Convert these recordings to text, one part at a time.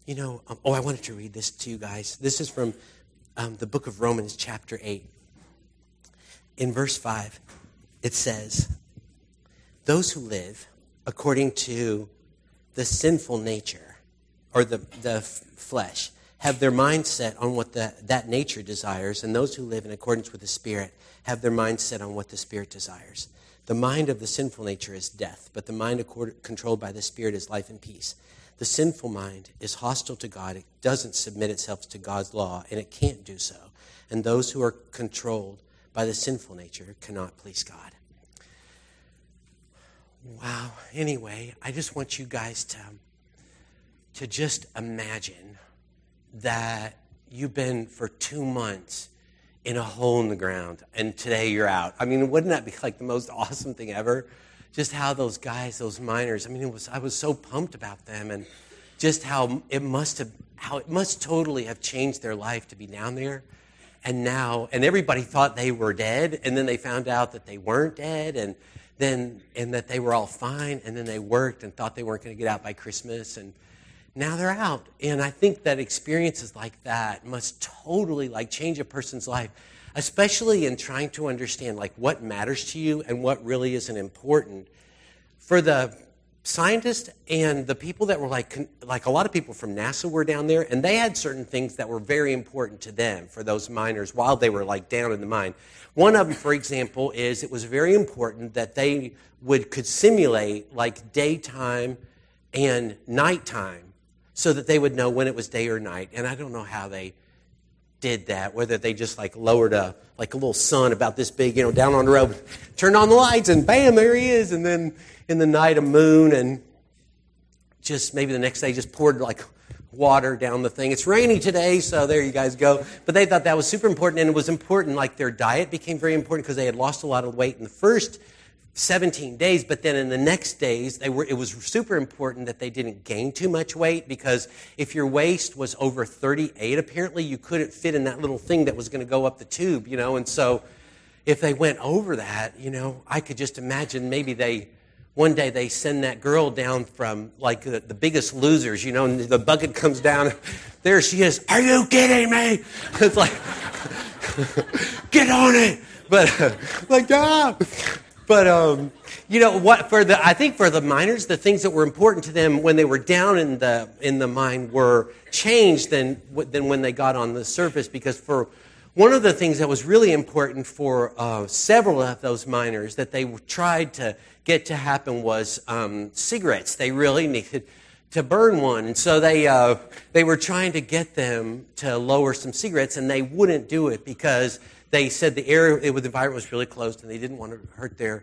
I wanted to read this to you guys. This is from the book of Romans, chapter 8. In verse 5, it says, those who live according to the sinful nature, or the flesh, have their mind set on what that nature desires, and those who live in accordance with the Spirit have their mind set on what the Spirit desires. The mind of the sinful nature is death, but the mind controlled by the Spirit is life and peace. The sinful mind is hostile to God. It doesn't submit itself to God's law, and it can't do so. And those who are controlled by the sinful nature cannot please God. Wow. Anyway, I just want you guys to just imagine that you've been for 2 months in a hole in the ground, and today you're out. I mean, wouldn't that be like the most awesome thing ever? Just how those guys, those miners, I was so pumped about them, and just how it must totally have changed their life to be down there. And everybody thought they were dead, and then they found out that they weren't dead, and that they were all fine, and then they worked and thought they weren't going to get out by Christmas, and now they're out. And I think that experiences like that must totally change a person's life, especially in trying to understand what matters to you and what really isn't important. For the scientists and the people that were like a lot of people from NASA were down there, and they had certain things that were very important to them for those miners while they were down in the mine. One of them, for example, is it was very important that they could simulate daytime and nighttime so that they would know when it was day or night. And I don't know how they did that, whether they just lowered a little sun about this big, down on the road, turned on the lights, and bam, there he is. And then in the night, a moon, and just maybe the next day just poured water down the thing. It's rainy today, so there you guys go. But they thought that was super important, and it was important, their diet became very important because they had lost a lot of weight in the first 17 days, but then in the next days, it was super important that they didn't gain too much weight, because if your waist was over 38, apparently you couldn't fit in that little thing that was going to go up the tube, and so if they went over that, I could just imagine maybe one day they send that girl down from the Biggest Losers, and the bucket comes down, there she is, are you kidding me? It's get on it, but But I think for the miners, the things that were important to them when they were down in the mine were changed than when they got on the surface. Because for one of the things that was really important for several of those miners that they tried to get to happen was cigarettes. They really needed to burn one, and so they were trying to get them to lower some cigarettes, and they wouldn't do it because they said the environment was really closed, and they didn't want to hurt their...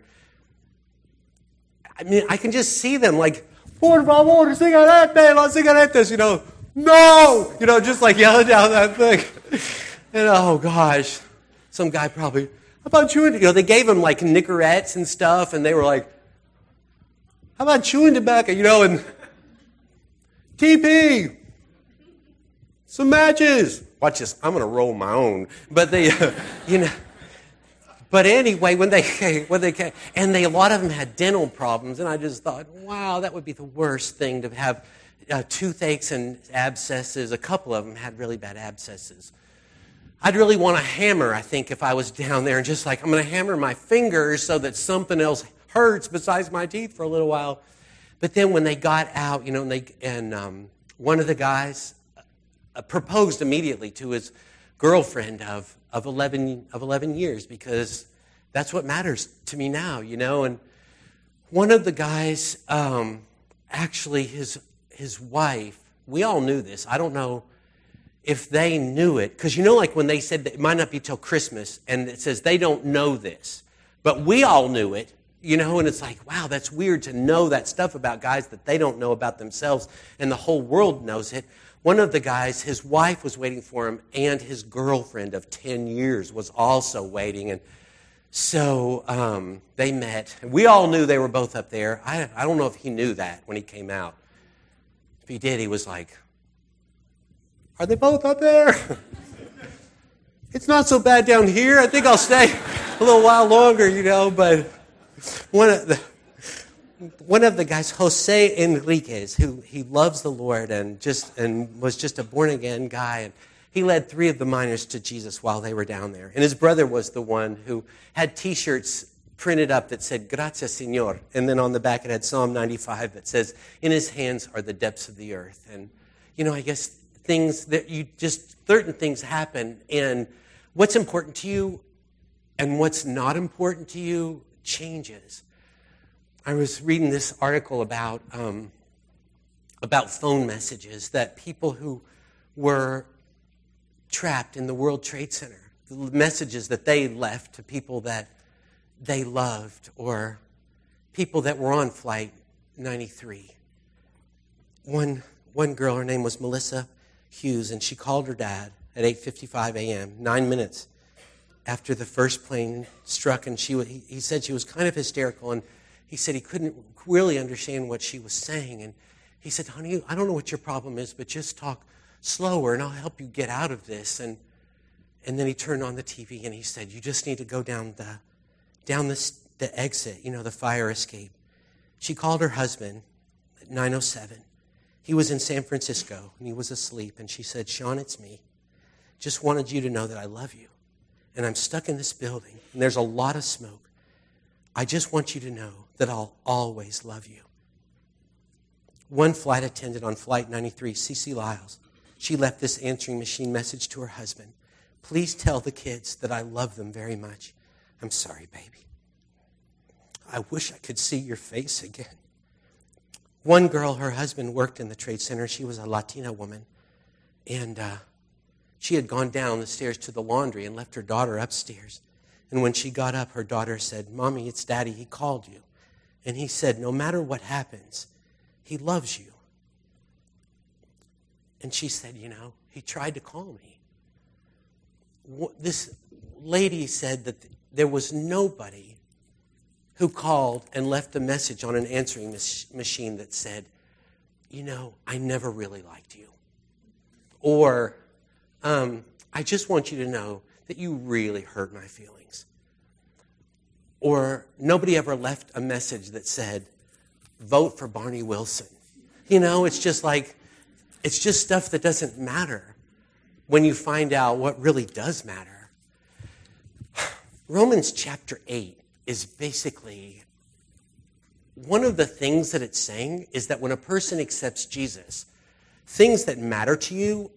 I can just see them por favor, cigarette, los cigarettes, no! Just yelling down that thing. And oh gosh, some guy probably, how about chewing? They gave them Nicorettes and stuff, and they were how about chewing tobacco? And TP, some matches. Watch this. I'm going to roll my own. But they, But anyway, when they came, and a lot of them had dental problems, and I just thought, wow, that would be the worst thing to have toothaches and abscesses. A couple of them had really bad abscesses. I'd really want a hammer, I think, if I was down there, and just I'm going to hammer my fingers so that something else hurts besides my teeth for a little while. But then when they got out, one of the guys proposed immediately to his girlfriend of 11 years, because that's what matters to me now, And one of the guys, actually his wife, we all knew this. I don't know if they knew it, because when they said that it might not be till Christmas, and it says they don't know this, but we all knew it, and it's wow, that's weird to know that stuff about guys that they don't know about themselves, and the whole world knows it. One of the guys, his wife was waiting for him, and his girlfriend of 10 years was also waiting. And so they met. And we all knew they were both up there. I don't know if he knew that when he came out. If he did, he was like, are they both up there? It's not so bad down here. I think I'll stay a little while longer, But one of the guys, Jose Enriquez, who he loves the Lord and was just a born-again guy, and he led 3 of the miners to Jesus while they were down there. And his brother was the one who had T-shirts printed up that said, Gracias, Señor. And then on the back it had Psalm 95 that says, in his hands are the depths of the earth. And, I guess things that certain things happen, and what's important to you and what's not important to you changes. I was reading this article about phone messages that people who were trapped in the World Trade Center, the messages that they left to people that they loved or people that were on Flight 93. One girl, her name was Melissa Hughes, and she called her dad at 8:55 a.m., 9 minutes after the first plane struck, and he said she was kind of hysterical, and he said he couldn't really understand what she was saying, and he said, honey, I don't know what your problem is, but just talk slower, and I'll help you get out of this. And then he turned on the TV, and he said, you just need to go down the exit, the fire escape. She called her husband at 9:07. He was in San Francisco, and he was asleep, and she said, Sean, it's me. Just wanted you to know that I love you, and I'm stuck in this building, and there's a lot of smoke. I just want you to know that I'll always love you. One flight attendant on Flight 93, Cece Lyles, she left this answering machine message to her husband. Please tell the kids that I love them very much. I'm sorry, baby. I wish I could see your face again. One girl, her husband worked in the Trade Center. She was a Latina woman. And she had gone down the stairs to the laundry and left her daughter upstairs. And when she got up, her daughter said, Mommy, it's Daddy. He called you. And he said, no matter what happens, he loves you. And she said, he tried to call me. This lady said that there was nobody who called and left a message on an answering machine that said, I never really liked you. Or, I just want you to know that you really hurt my feelings. Or nobody ever left a message that said, vote for Barney Wilson. It's just stuff that doesn't matter when you find out what really does matter. Romans chapter 8 is basically, one of the things that it's saying is that when a person accepts Jesus, things that matter to you,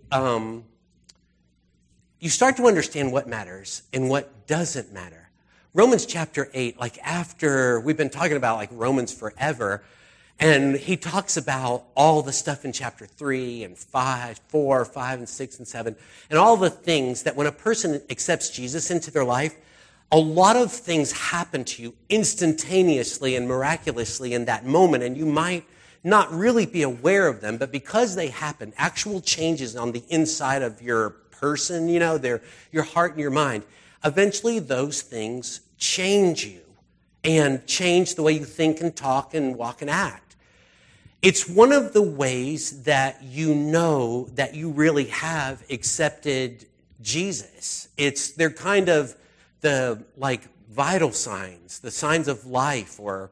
you start to understand what matters and what doesn't matter. Romans chapter 8, after we've been talking about Romans forever, and he talks about all the stuff in chapter 3 and 4, 5, and 6, and 7, and all the things that when a person accepts Jesus into their life, a lot of things happen to you instantaneously and miraculously in that moment, and you might not really be aware of them, but because they happen, actual changes on the inside of your person, your heart and your mind, eventually those things change you and change the way you think and talk and walk and act. It's one of the ways that you know that you really have accepted Jesus. They're kind of the vital signs, the signs of life, or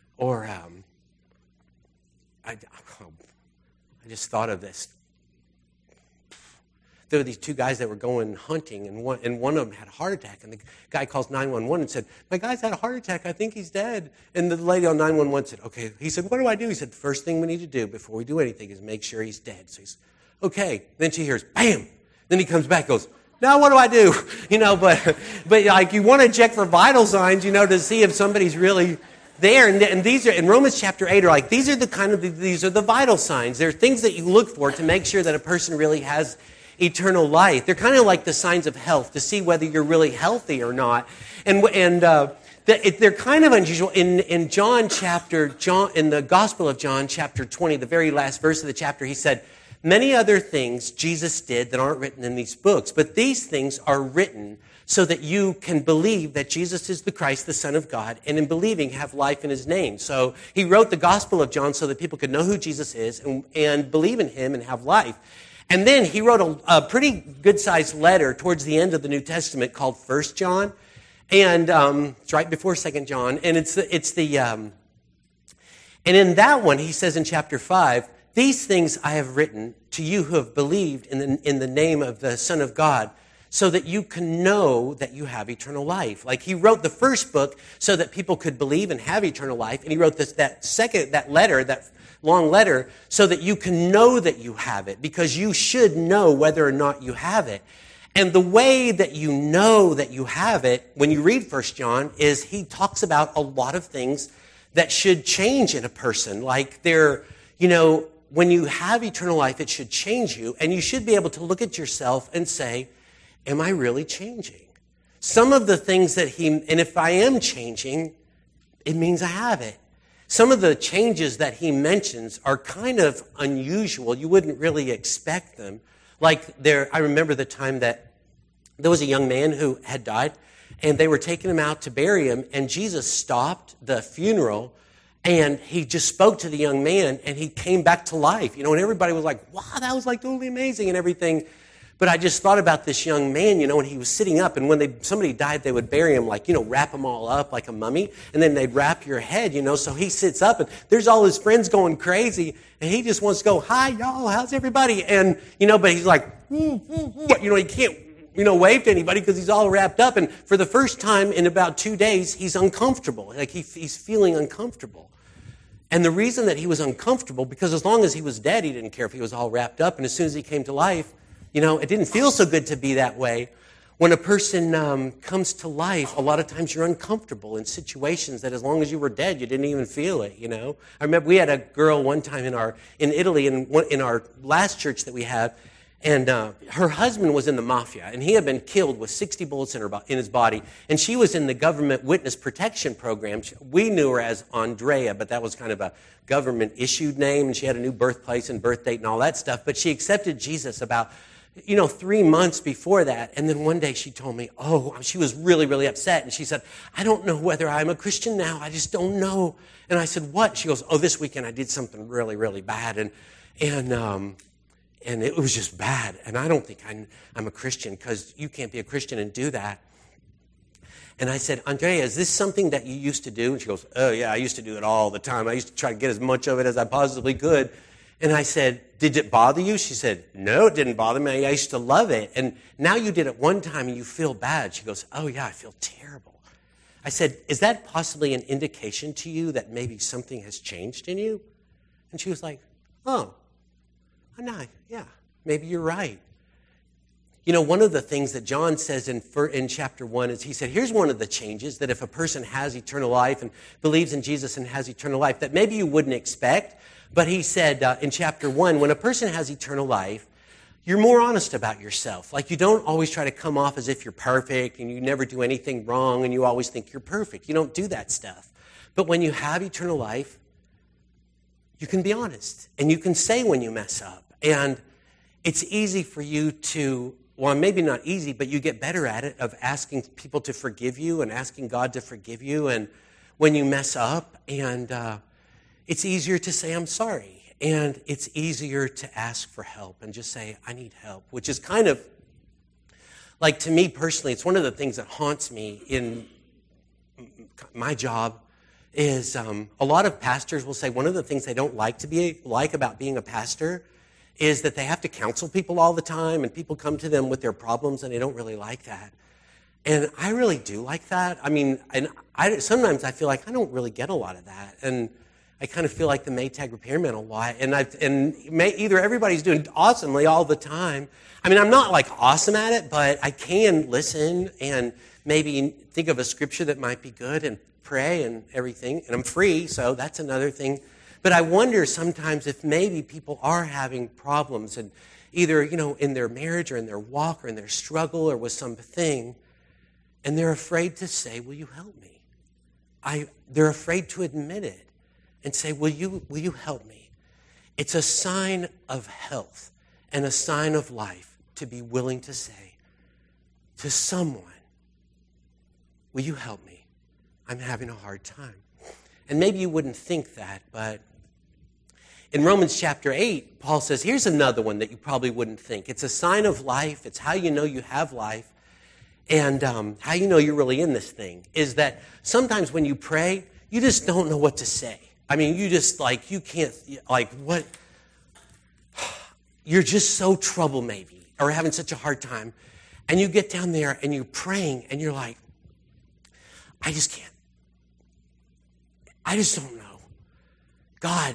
I just thought of this. There were these 2 guys that were going hunting, and one of them had a heart attack. And the guy calls 911 and said, my guy's had a heart attack. I think he's dead. And the lady on 911 said, okay. He said, what do I do? He said, the first thing we need to do before we do anything is make sure he's dead. So he's, okay. Then she hears, bam. Then he comes back and goes, now what do I do? But you want to check for vital signs, to see if somebody's really there. And these are, in Romans chapter 8, are these are the vital signs. They're things that you look for to make sure that a person really has eternal life. They're kind of like the signs of health to see whether you're really healthy or not. And they're kind of unusual. In the Gospel of John, chapter 20, the very last verse of the chapter, he said, many other things Jesus did that aren't written in these books, but these things are written so that you can believe that Jesus is the Christ, the Son of God, and in believing have life in his name. So he wrote the Gospel of John so that people could know who Jesus is and believe in him and have life. And then he wrote a pretty good-sized letter towards the end of the New Testament called 1 John. And it's right before 2 John. And And in that one, he says in chapter 5, these things I have written to you who have believed in the name of the Son of God, so that you can know that you have eternal life. Like he wrote the first book so that people could believe and have eternal life. And he wrote that long letter, so that you can know that you have it, because you should know whether or not you have it. And the way that you know that you have it, when you read 1 John, is he talks about a lot of things that should change in a person. Like when you have eternal life, it should change you. And you should be able to look at yourself and say, am I really changing? Some of the things and if I am changing, it means I have it. Some of the changes that he mentions are kind of unusual. You wouldn't really expect them. I remember the time that there was a young man who had died, and they were taking him out to bury him, and Jesus stopped the funeral, and he just spoke to the young man, and he came back to life. And everybody was like, wow, that was totally amazing and everything. But I just thought about this young man, and he was sitting up, and when somebody died, they would bury him, wrap them all up like a mummy, and then they'd wrap your head, So he sits up, and there's all his friends going crazy, and he just wants to go, hi, y'all, how's everybody? And, but he's like, he can't, wave to anybody because he's all wrapped up. And for the first time in about 2 days, he's uncomfortable. He's feeling uncomfortable. And the reason that he was uncomfortable, because as long as he was dead, he didn't care if he was all wrapped up. And as soon as he came to life, it didn't feel so good to be that way. When a person comes to life, a lot of times you're uncomfortable in situations that as long as you were dead, you didn't even feel it, I remember we had a girl one time in Italy, in our last church that we had, and her husband was in the mafia, and he had been killed with 60 bullets in his body, and she was in the government witness protection program. We knew her as Andrea, but that was kind of a government-issued name, and she had a new birthplace and birth date and all that stuff, but she accepted Jesus about 3 months before that. And then one day she told me, she was really, really upset. And she said, I don't know whether I'm a Christian now. I just don't know. And I said, what? She goes, this weekend I did something really, really bad. And it was just bad. And I don't think I'm a Christian, because you can't be a Christian and do that. And I said, Andrea, is this something that you used to do? And she goes, oh yeah, I used to do it all the time. I used to try to get as much of it as I possibly could. And I said, did it bother you? She said, no, it didn't bother me. I used to love it. And now you did it one time and you feel bad. She goes, oh yeah, I feel terrible. I said, is that possibly an indication to you that maybe something has changed in you? And she was like, no, yeah, maybe you're right. One of the things that John says in chapter 1 is, he said, here's one of the changes, that if a person has eternal life and believes in Jesus and has eternal life, that maybe you wouldn't expect. But he said in chapter 1, when a person has eternal life, you're more honest about yourself. You don't always try to come off as if you're perfect and you never do anything wrong and you always think you're perfect. You don't do that stuff. But when you have eternal life, you can be honest and you can say when you mess up. And it's easy for you to, well, maybe not easy, but you get better at it, of asking people to forgive you and asking God to forgive you. And when you mess up, and it's easier to say, I'm sorry. And it's easier to ask for help and just say, I need help, which is kind of, to me personally, it's one of the things that haunts me in my job is a lot of pastors will say one of the things they don't like about being a pastor is that they have to counsel people all the time, and people come to them with their problems, and they don't really like that. And I really do like that. Sometimes I feel like I don't really get a lot of that. And I kind of feel like the Maytag repairman a lot. Either everybody's doing awesomely all the time. I'm not awesome at it, but I can listen and maybe think of a scripture that might be good and pray and everything. And I'm free, so that's another thing. But I wonder sometimes if maybe people are having problems, and either, in their marriage or in their walk or in their struggle or with something, and they're afraid to say, will you help me? They're afraid to admit it and say, will you help me? It's a sign of health and a sign of life to be willing to say to someone, will you help me? I'm having a hard time. And maybe you wouldn't think that, but in Romans chapter 8, Paul says, here's another one that you probably wouldn't think. It's a sign of life. It's how you know you have life. And how you know you're really in this thing is that sometimes when you pray, you just don't know what to say. I mean, you just like, you can't, like, what? You're just so troubled maybe, or having such a hard time. And you get down there and you're praying and you're like, I just can't. I just don't know. God,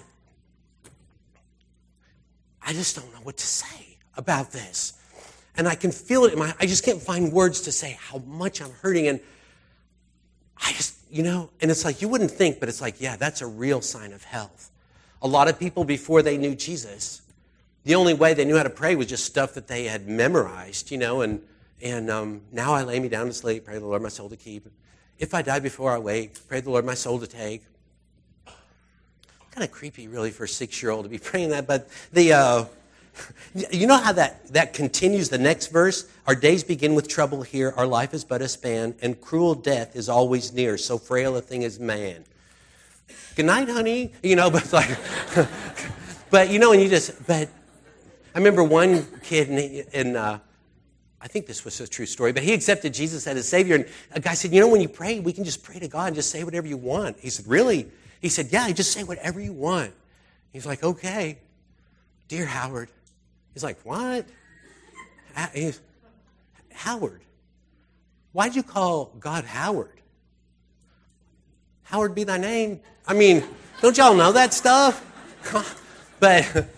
I just don't know what to say about this. And I can feel it I just can't find words to say how much I'm hurting. And I just, and it's like, you wouldn't think, but it's like, yeah, that's a real sign of health. A lot of people before they knew Jesus, the only way they knew how to pray was just stuff that they had memorized, and now I lay me down to sleep, pray the Lord my soul to keep. If I die before I wake, pray the Lord my soul to take. Kind of creepy, really, for a 6-year-old to be praying that. But you know how that continues the next verse? Our days begin with trouble here. Our life is but a span, and cruel death is always near. So frail a thing is man. Good night, honey. But it's like, but but I remember one kid, and I think this was a true story, but he accepted Jesus as his Savior. And a guy said, when you pray, we can just pray to God and just say whatever you want. He said, really? He said, yeah, just say whatever you want. He's like, okay. Dear Howard. He's like, what? Howard. Why'd you call God Howard? Howard be thy name. I mean, don't y'all know that stuff? But,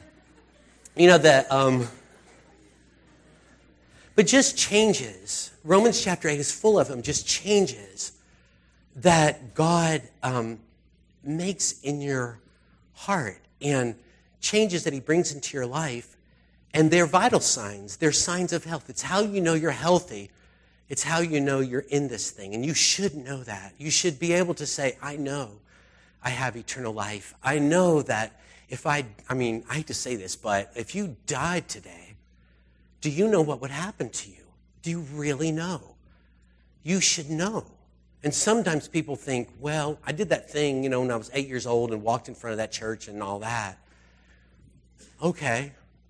but just changes. Romans chapter 8 is full of them, just changes that God makes in your heart and changes that he brings into your life. And they're vital signs. They're signs of health. It's how you know you're healthy. It's how you know you're in this thing. And you should know that. You should be able to say, I know I have eternal life. I know that if I hate to say this, but if you died today, do you know what would happen to you? Do you really know? You should know. And sometimes people think, well, I did that thing, when I was 8 years old and walked in front of that church and all that. Okay.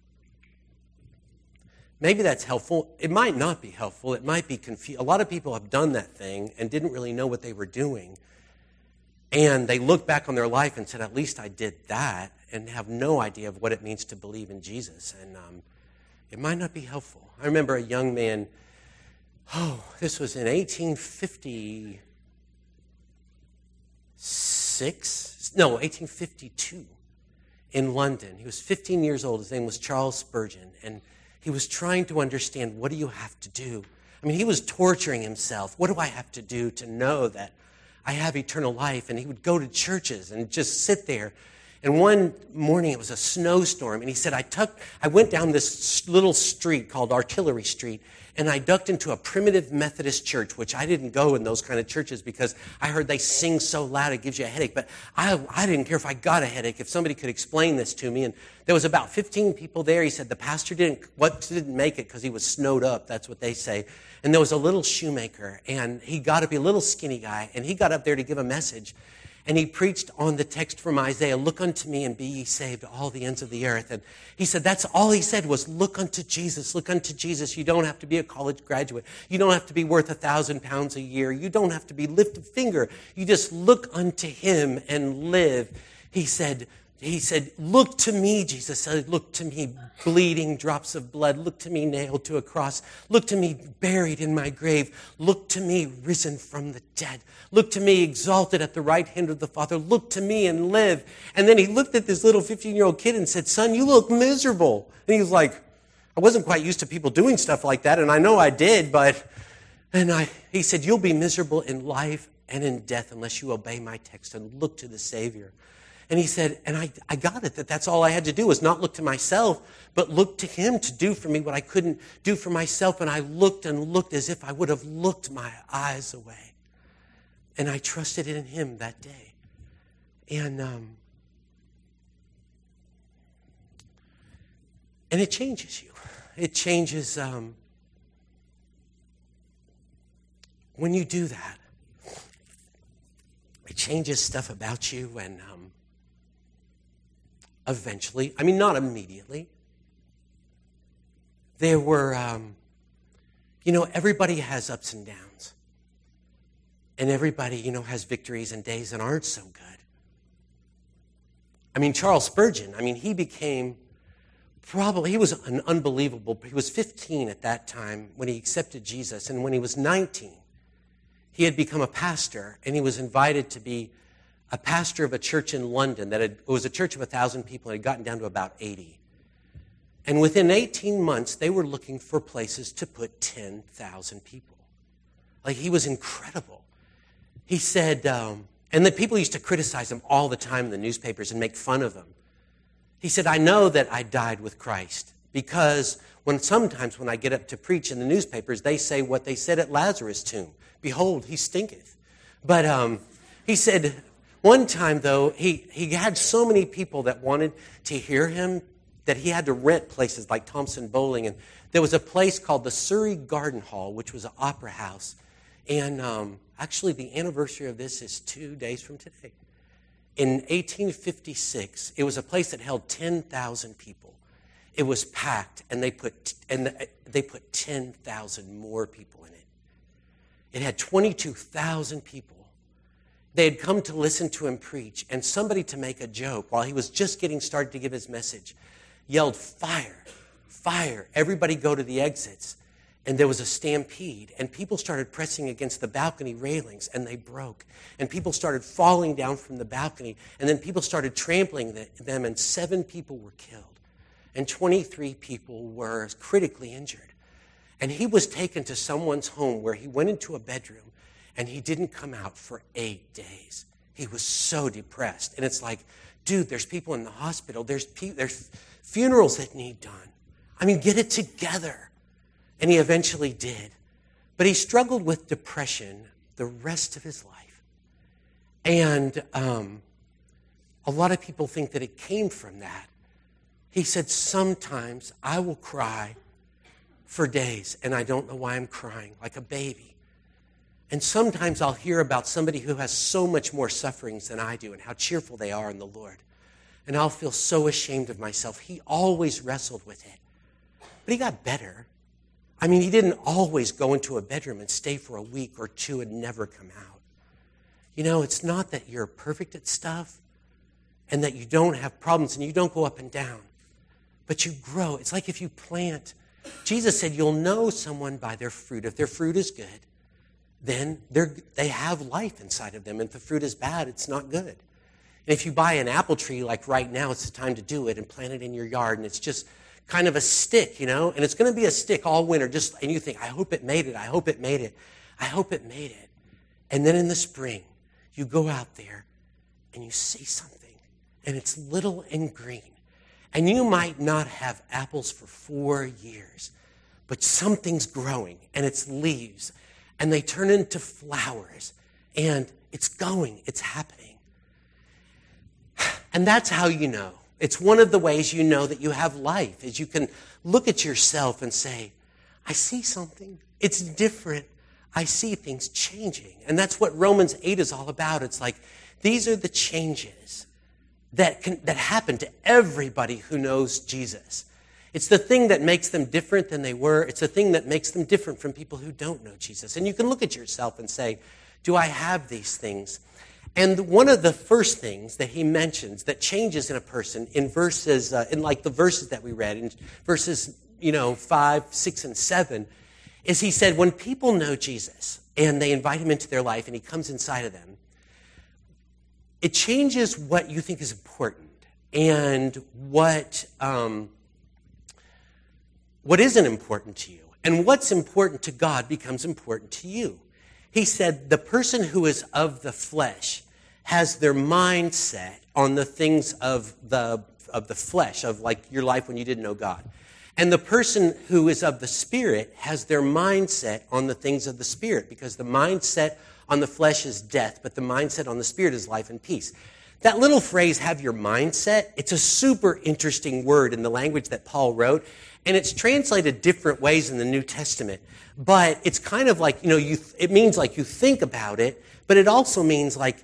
Maybe that's helpful. It might not be helpful. It might be confusing. A lot of people have done that thing and didn't really know what they were doing. And they look back on their life and said, at least I did that, and have no idea of what it means to believe in Jesus. And it might not be helpful. I remember a young man, this was in 1852 in London. He was 15 years old. His name was Charles Spurgeon. And he was trying to understand, what do you have to do? I mean, he was torturing himself. What do I have to do to know that I have eternal life? And he would go to churches and just sit there. And one morning, it was a snowstorm, and he said, I went down this little street called Artillery Street, and I ducked into a primitive Methodist church, which I didn't go in those kind of churches because I heard they sing so loud it gives you a headache. But I didn't care if I got a headache, if somebody could explain this to me. And there was about 15 people there. He said the pastor didn't make it because he was snowed up. That's what they say. And there was a little shoemaker, and he got to be a little skinny guy, and he got up there to give a message. And he preached on the text from Isaiah, look unto me and be ye saved, all the ends of the earth. And he said, that's all he said was, look unto Jesus, look unto Jesus. You don't have to be a college graduate. You don't have to be worth 1,000 pounds a year. You don't have to be lift a finger. You just look unto him and live. He said, look to me, Jesus said, look to me, bleeding drops of blood. Look to me, nailed to a cross. Look to me, buried in my grave. Look to me, risen from the dead. Look to me, exalted at the right hand of the Father. Look to me and live. And then he looked at this little 15-year-old kid and said, son, you look miserable. And he was like, I wasn't quite used to people doing stuff like that, and I know I did, he said, you'll be miserable in life and in death unless you obey my text and look to the Savior. And he said, and I got it, that's all I had to do was not look to myself, but look to him to do for me what I couldn't do for myself. And I looked and looked as if I would have looked my eyes away. And I trusted in him that day. And it changes you. It changes when you do that. It changes stuff about you, and eventually, not immediately. There were, everybody has ups and downs. And everybody, has victories and days that aren't so good. I mean, Charles Spurgeon, he became he was an unbelievable, he was 15 at that time when he accepted Jesus. And when he was 19, he had become a pastor, and he was invited to be a pastor of a church in London it was a church of 1,000 people, and it had gotten down to about 80. And within 18 months, they were looking for places to put 10,000 people. Like, he was incredible. He said, and the people used to criticize him all the time in the newspapers and make fun of him. He said, I know that I died with Christ because sometimes when I get up to preach in the newspapers, they say what they said at Lazarus' tomb. Behold, he stinketh. But he said, one time, though, he had so many people that wanted to hear him that he had to rent places like Thompson Bowling. And there was a place called the Surrey Garden Hall, which was an opera house. And actually, the anniversary of this is 2 days from today. In 1856, it was a place that held 10,000 people. It was packed, and they put 10,000 more people in it. It had 22,000 people. They had come to listen to him preach, and somebody, to make a joke while he was just getting started to give his message, yelled, "Fire, fire, everybody go to the exits." And there was a stampede, and people started pressing against the balcony railings, and they broke. And people started falling down from the balcony, and then people started trampling them, and 7 people were killed. And 23 people were critically injured. And he was taken to someone's home where he went into a bedroom, and he didn't come out for 8 days. He was so depressed. And it's like, dude, there's people in the hospital. There's funerals that need done. Get it together. And he eventually did. But he struggled with depression the rest of his life. And a lot of people think that it came from that. He said, sometimes I will cry for days, and I don't know why I'm crying, like a baby. And sometimes I'll hear about somebody who has so much more sufferings than I do and how cheerful they are in the Lord. And I'll feel so ashamed of myself. He always wrestled with it. But he got better. He didn't always go into a bedroom and stay for a week or 2 and never come out. It's not that you're perfect at stuff and that you don't have problems and you don't go up and down, but you grow. It's like if you plant. Jesus said, you'll know someone by their fruit. If their fruit is good, then they have life inside of them. And if the fruit is bad, it's not good. And if you buy an apple tree, like right now, it's the time to do it and plant it in your yard, and it's just kind of a stick, and it's going to be a stick all winter, and you think, I hope it made it, I hope it made it, I hope it made it. And then in the spring, you go out there and you see something, and it's little and green. And you might not have apples for 4 years, but something's growing, and it's leaves, and they turn into flowers, and it's happening. And that's how you know. It's one of the ways you know that you have life, is you can look at yourself and say, I see something. It's different. I see things changing. And that's what Romans 8 is all about. It's like, these are the changes that happen to everybody who knows Jesus. It's the thing that makes them different than they were. It's the thing that makes them different from people who don't know Jesus. And you can look at yourself and say, do I have these things? And one of the first things that he mentions that changes in a person in verses, in like the verses that we read, in verses 5, 6, and 7, is he said, when people know Jesus and they invite him into their life and he comes inside of them, it changes what you think is important and what isn't important to you. And what's important to God becomes important to you. He said, the person who is of the flesh has their mind set on the things of the flesh, of like your life when you didn't know God. And the person who is of the Spirit has their mindset on the things of the Spirit, because the mindset on the flesh is death, but the mindset on the Spirit is life and peace. That little phrase, have your mindset, it's a super interesting word in the language that Paul wrote, and it's translated different ways in the New Testament. But it's kind of like, it means like you think about it, but it also means like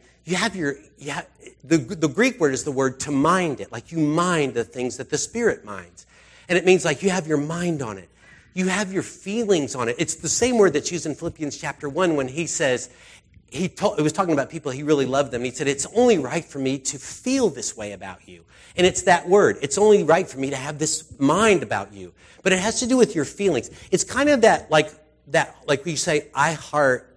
the Greek word is the word to mind it, like you mind the things that the Spirit minds. And it means like you have your mind on it. You have your feelings on it. It's the same word that's used in Philippians chapter 1 when he says, it was talking about people, he really loved them. He said, it's only right for me to feel this way about you. And it's that word. It's only right for me to have this mind about you. But it has to do with your feelings. It's kind of that, like we say, I heart,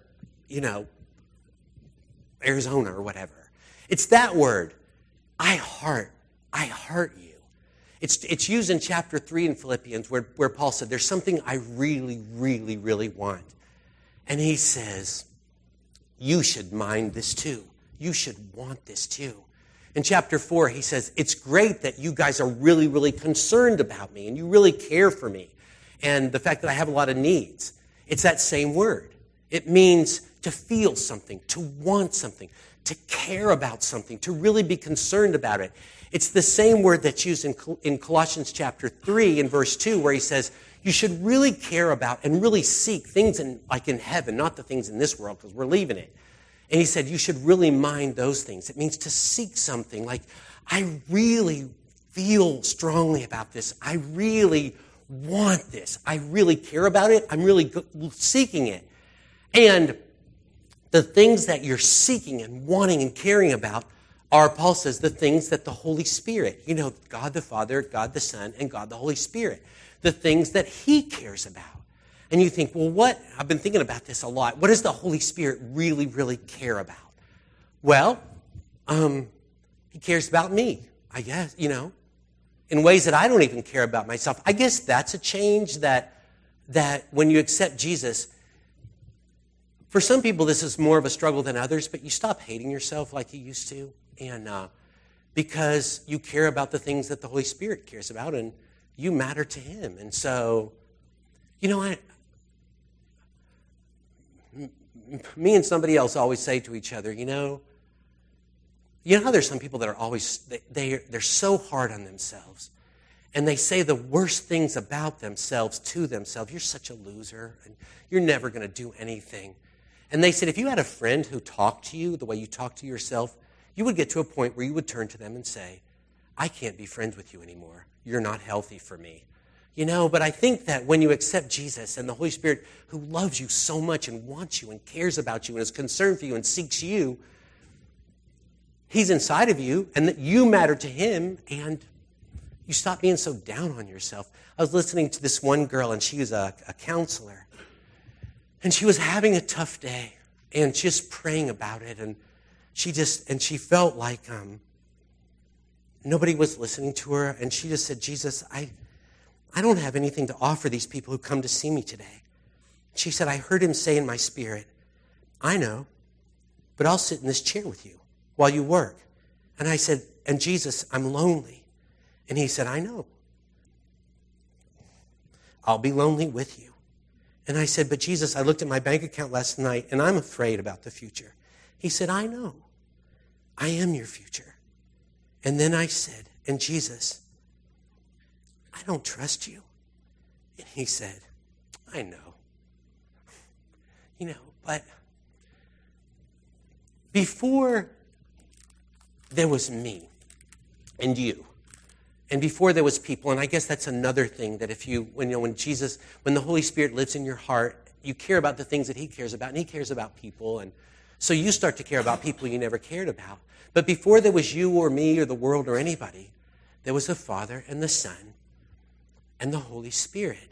Arizona or whatever. It's that word. I heart you. It's used in chapter 3 in Philippians where Paul said, there's something I really, really, really want. And he says, you should mind this too. You should want this too. In chapter 4, he says, it's great that you guys are really, really concerned about me and you really care for me. And the fact that I have a lot of needs. It's that same word. It means to feel something, to want something, to care about something, to really be concerned about it. It's the same word that's used in Colossians chapter 3 in verse 2 where he says, you should really care about and really seek things in heaven, not the things in this world because we're leaving it. And he said, you should really mind those things. It means to seek something like, I really feel strongly about this. I really want this. I really care about it. I'm really seeking it. And the things that you're seeking and wanting and caring about are, Paul says, the things that the Holy Spirit, God the Father, God the Son, and God the Holy Spirit, the things that he cares about. And you think, well, I've been thinking about this a lot. What does the Holy Spirit really, really care about? Well, he cares about me, I guess, in ways that I don't even care about myself. I guess that's a change that when you accept Jesus, for some people this is more of a struggle than others, but you stop hating yourself like you used to, and because you care about the things that the Holy Spirit cares about, and you matter to him. And so, me and somebody else always say to each other, you know how there's some people that are always, they're so hard on themselves. And they say the worst things about themselves to themselves. You're such a loser, and you're never going to do anything. And they said if you had a friend who talked to you the way you talk to yourself, you would get to a point where you would turn to them and say, I can't be friends with you anymore. You're not healthy for me. But I think that when you accept Jesus and the Holy Spirit who loves you so much and wants you and cares about you and is concerned for you and seeks you, he's inside of you and that you matter to him and you stop being so down on yourself. I was listening to this one girl and she was a counselor and she was having a tough day and just praying about it and she felt like nobody was listening to her and she just said, Jesus, I don't have anything to offer these people who come to see me today. She said, I heard him say in my spirit, I know, but I'll sit in this chair with you while you work. And I said, and Jesus, I'm lonely. And he said, I know. I'll be lonely with you. And I said, but Jesus, I looked at my bank account last night and I'm afraid about the future. He said, I know. I am your future. And then I said, and Jesus, I don't trust you. And he said, I know. But before there was me and you, and before there was people, and I guess that's another thing that when the Holy Spirit lives in your heart, you care about the things that he cares about, and he cares about people, and so you start to care about people you never cared about. But before there was you or me or the world or anybody, there was the Father and the Son and the Holy Spirit.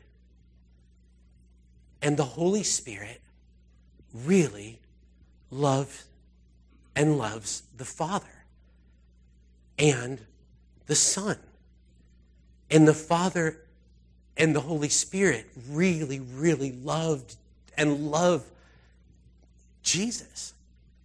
And the Holy Spirit really loves the Father and the Son. And the Father and the Holy Spirit really, really loved Jesus.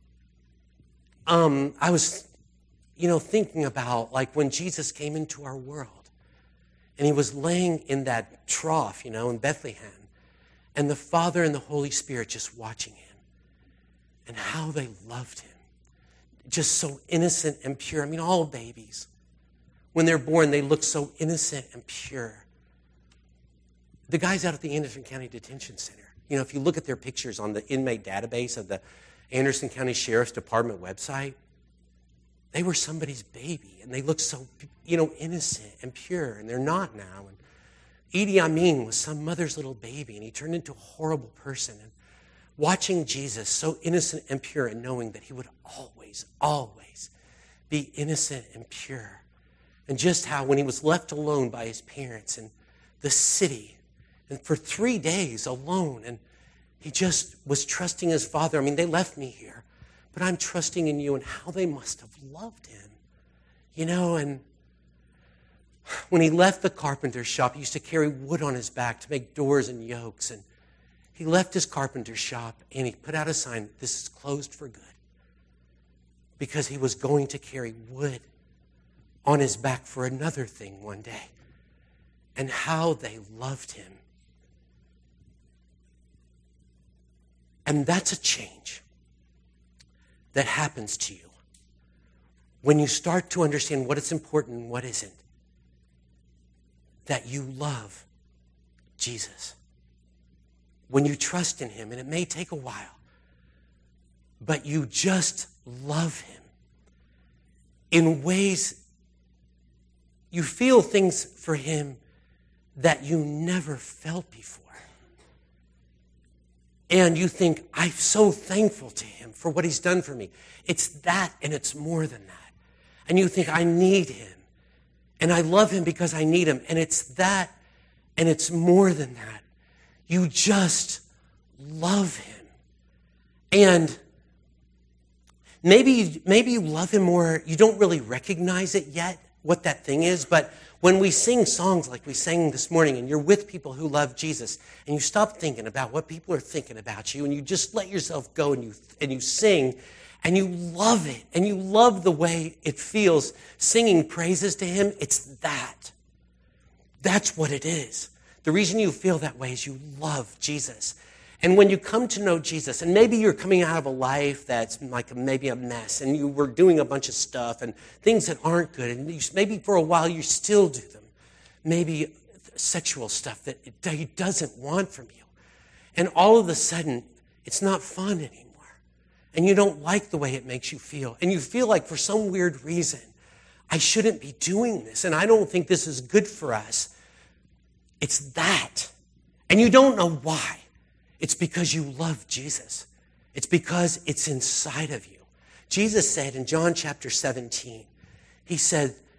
I was, thinking about like when Jesus came into our world and he was laying in that trough, in Bethlehem, and the Father and the Holy Spirit just watching him and how they loved him. Just so innocent and pure. All babies, when they're born, they look so innocent and pure. The guys out at the Anderson County Detention Center, if you look at their pictures on the inmate database of the Anderson County Sheriff's Department website, they were somebody's baby, and they looked so, innocent and pure, and they're not now. And Idi Amin was some mother's little baby, and he turned into a horrible person. And watching Jesus so innocent and pure and knowing that he would always, always be innocent and pure. And just how when he was left alone by his parents in the city and for 3 days alone, and he just was trusting his Father. I mean, they left me here, but I'm trusting in you, and how they must have loved him. And when he left the carpenter's shop, he used to carry wood on his back to make doors and yokes. And he left his carpenter's shop and he put out a sign, this is closed for good. Because he was going to carry wood on his back for another thing one day. And how they loved him. And that's a change that happens to you when you start to understand what is important and what isn't. That you love Jesus. When you trust in him, and it may take a while, but you just love him in ways you feel things for him that you never felt before. And you think, I'm so thankful to him for what he's done for me. It's that, and it's more than that. And you think, I need him. And I love him because I need him. And it's that, and it's more than that. You just love him. And maybe you love him more. You don't really recognize it yet, what that thing is. But when we sing songs like we sang this morning, and you're with people who love Jesus, and you stop thinking about what people are thinking about you, and you just let yourself go, and you sing, and you love it, and you love the way it feels singing praises to him, it's that. That's what it is. The reason you feel that way is you love Jesus. And when you come to know Jesus, and maybe you're coming out of a life that's like maybe a mess, and you were doing a bunch of stuff and things that aren't good, and maybe for a while you still do them. Maybe sexual stuff that he doesn't want from you. And all of a sudden, it's not fun anymore. And you don't like the way it makes you feel. And you feel like for some weird reason, I shouldn't be doing this, and I don't think this is good for us. It's that. And you don't know why. It's because you love Jesus. It's because it's inside of you. Jesus said in John chapter 17, he's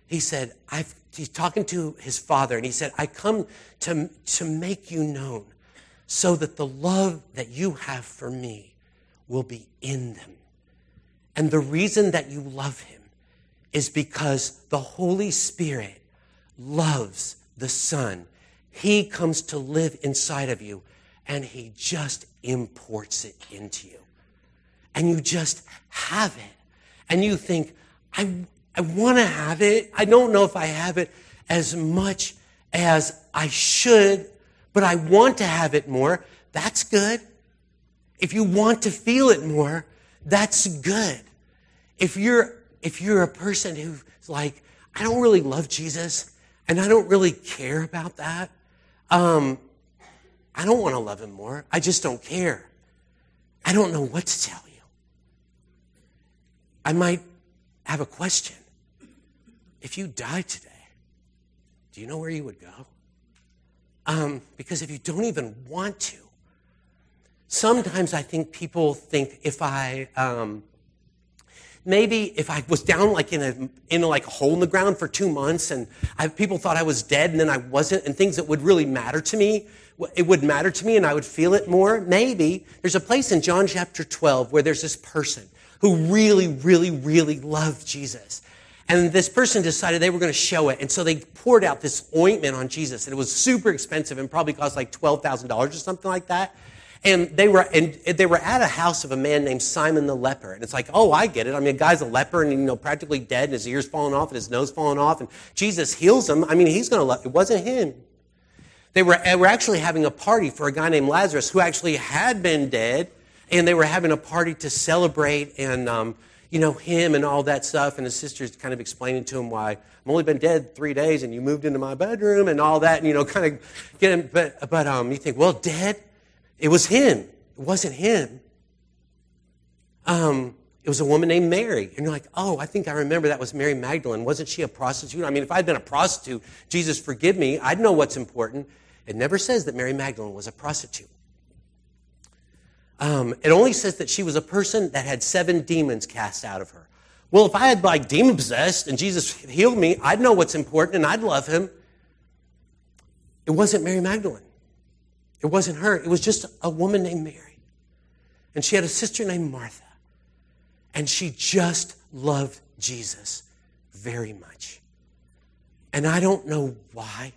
talking to his Father, and he said, I come to make you known so that the love that you have for me will be in them. And the reason that you love him is because the Holy Spirit loves the Son. He comes to live inside of you, and he just imports it into you. And you just have it. And you think, I want to have it. I don't know if I have it as much as I should, but I want to have it more. That's good. If you want to feel it more, that's good. If you're a person who's like, I don't really love Jesus, and I don't really care about that, I don't want to love him more. I just don't care. I don't know what to tell you. I might have a question. If you died today, do you know where you would go? Because if you don't even want to, sometimes I think people think if I was down like in a hole in the ground for 2 months, and people thought I was dead, and then I wasn't, and things that would really matter to me, it would matter to me, and I would feel it more. Maybe there's a place in John chapter 12 where there's this person who really, really, really loved Jesus. And this person decided they were going to show it. And so they poured out this ointment on Jesus. And it was super expensive and probably cost like $12,000 or something like that. And they were at a house of a man named Simon the leper. And it's like, oh, I get it. I mean, a guy's a leper and, practically dead, and his ears falling off and his nose falling off. And Jesus heals him. I mean, he's going to love. It wasn't him. They were actually having a party for a guy named Lazarus who actually had been dead. And they were having a party to celebrate and, him and all that stuff. And his sister's kind of explaining to him why, I've only been dead 3 days and you moved into my bedroom and all that. And, kind of get him. But you think, well, dead? It was him. It wasn't him. It was a woman named Mary. And you're like, oh, I think I remember that was Mary Magdalene. Wasn't she a prostitute? I mean, if I'd been a prostitute, Jesus forgive me, I'd know what's important. It never says that Mary Magdalene was a prostitute. it only says that she was a person that had 7 demons cast out of her. Well, if I had demon possessed and Jesus healed me, I'd know what's important and I'd love him. It wasn't Mary Magdalene. It wasn't her. It was just a woman named Mary. And she had a sister named Martha. And she just loved Jesus very much. And I don't know why.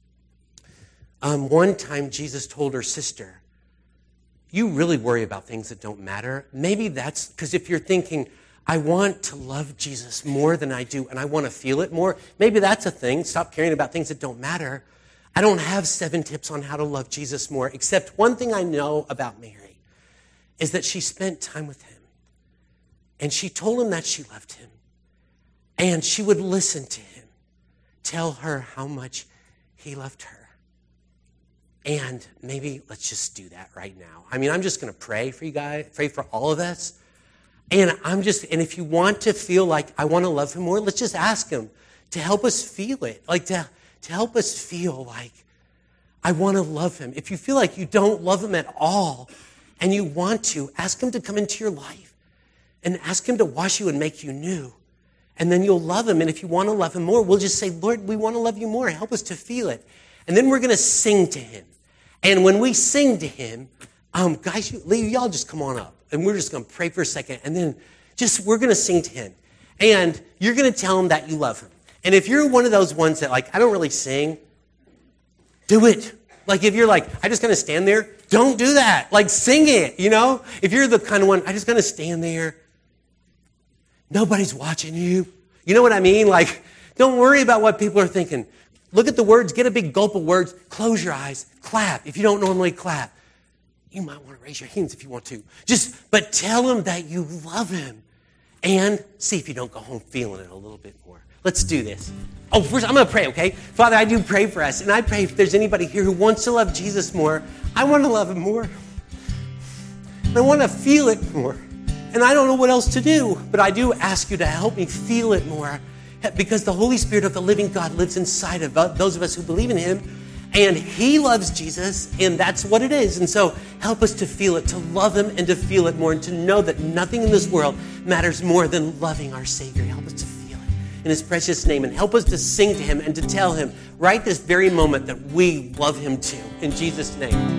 One time Jesus told her sister, you really worry about things that don't matter. Maybe that's because if you're thinking, I want to love Jesus more than I do and I want to feel it more, maybe that's a thing. Stop caring about things that don't matter. I don't have 7 tips on how to love Jesus more, except one thing I know about Mary is that she spent time with him. And she told him that she loved him. And she would listen to him, tell her how much he loved her. And maybe let's just do that right now. I mean, I'm just going to pray for you guys, pray for all of us. And if you want to feel like I want to love him more, let's just ask him to help us feel it. Like to help us feel like I want to love him. If you feel like you don't love him at all and you want to, ask him to come into your life and ask him to wash you and make you new. And then you'll love him. And if you want to love him more, we'll just say, Lord, we want to love you more. Help us to feel it. And then we're going to sing to him. And when we sing to him, guys, y'all just come on up. And we're just going to pray for a second. And then we're going to sing to him. And you're going to tell him that you love him. And if you're one of those ones that I don't really sing, do it. If you're I just going to stand there, don't do that. Sing it, If you're the kind of one, I just going to stand there. Nobody's watching you. You know what I mean? Don't worry about what people are thinking. Look at the words, get a big gulp of words, close your eyes, clap. If you don't normally clap, you might want to raise your hands if you want to. But tell him that you love him. And see if you don't go home feeling it a little bit more. Let's do this. Oh, first I'm going to pray, okay? Father, I do pray for us. And I pray if there's anybody here who wants to love Jesus more, I want to love him more. I want to feel it more. And I don't know what else to do, but I do ask you to help me feel it more because the Holy Spirit of the living God lives inside of those of us who believe in him, and he loves Jesus, and that's what it is. And so help us to feel it, to love him and to feel it more, and to know that nothing in this world matters more than loving our Savior. Help us to feel it in his precious name, and help us to sing to him and to tell him right this very moment that we love him too. In Jesus' name.